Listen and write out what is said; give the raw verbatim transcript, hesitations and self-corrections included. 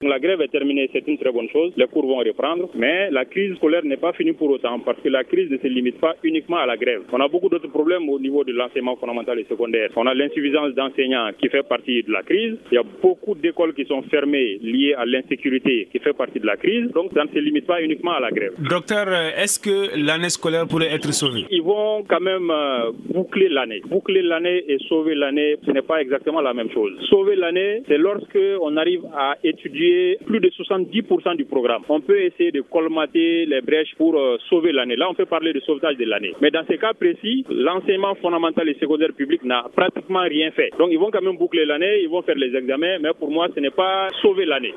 La grève est terminée, c'est une très bonne chose. Les cours vont reprendre, mais la crise scolaire n'est pas finie pour autant parce que la crise ne se limite pas uniquement à la grève. On a beaucoup d'autres problèmes au niveau de l'enseignement fondamental et secondaire. On a l'insuffisance d'enseignants qui fait partie de la crise. Il y a beaucoup d'écoles qui sont fermées liées à l'insécurité qui fait partie de la crise. Donc ça ne se limite pas uniquement à la grève. Docteur, est-ce que l'année scolaire pourrait être sauvée? Ils vont quand même euh, boucler l'année. Boucler l'année et sauver l'année, ce n'est pas exactement la même chose. Sauver l'année, c'est lorsque on arrive à étudier plus de soixante-dix pour cent du programme. On peut essayer de colmater les brèches pour euh, sauver l'année. Là, on peut parler de sauvetage de l'année. Mais dans ces cas précis, l'enseignement fondamental et secondaire public n'a pratiquement rien fait. Donc, ils vont quand même boucler l'année, ils vont faire les examens, mais pour moi, ce n'est pas sauver l'année.